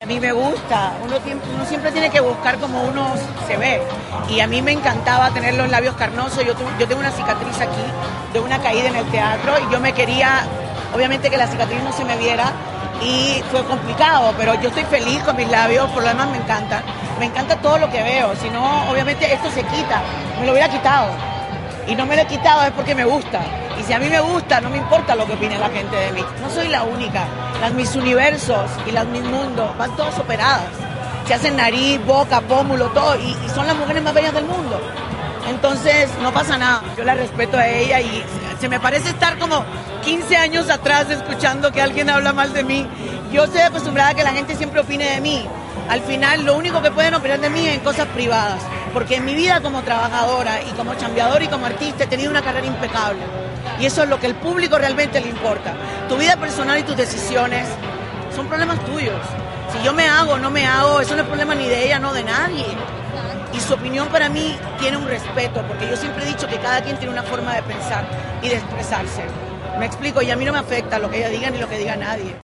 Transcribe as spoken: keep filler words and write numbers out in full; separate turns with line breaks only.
A mí me gusta, uno, uno siempre tiene que buscar como uno se ve, y a mí me encantaba tener los labios carnosos. Yo, yo tengo una cicatriz aquí de una caída en el teatro y yo me quería, obviamente, que la cicatriz no se me viera, y fue complicado, pero yo estoy feliz con mis labios, por lo demás me encanta, me encanta todo lo que veo. Si no, obviamente esto se quita, me lo hubiera quitado, y no me lo he quitado es porque me gusta, y si a mí me gusta, no me importa lo que opine la gente de mí. No soy la única, las Miss Universos y las Miss Mundo van todas operadas, se hacen nariz, boca, pómulo, todo, y, y son las mujeres más bellas del mundo. Entonces no pasa nada, yo la respeto a ella, y se me parece estar como quince años atrás escuchando que alguien habla mal de mí. Yo estoy acostumbrada a que la gente siempre opine de mí. Al final lo único que pueden opinar de mí es en cosas privadas, porque en mi vida como trabajadora y como chambeadora y como artista he tenido una carrera impecable, y eso es lo que al público realmente le importa. Tu vida personal y tus decisiones son problemas tuyos. Si yo me hago o no me hago, eso no es problema ni de ella, no de nadie. Y su opinión para mí tiene un respeto, porque yo siempre he dicho que cada quien tiene una forma de pensar y de expresarse. Me explico, y a mí no me afecta lo que ella diga ni lo que diga nadie.